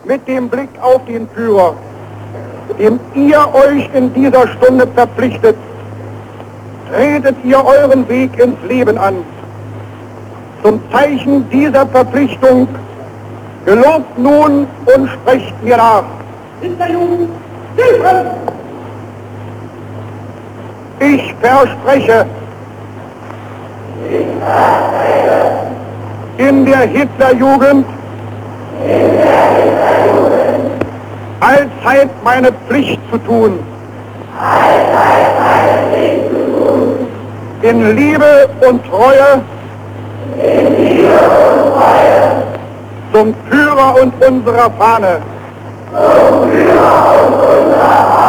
mit dem Blick auf den Führer, dem ihr euch in dieser Stunde verpflichtet, tretet ihr euren Weg ins Leben an. Zum Zeichen dieser Verpflichtung gelobt nun und sprecht mir nach. Hinterjugend, Hilfe! Ich verspreche, in der Hitlerjugend allzeit meine Pflicht zu tun, in Liebe und Treue zum Führer und unserer Fahne.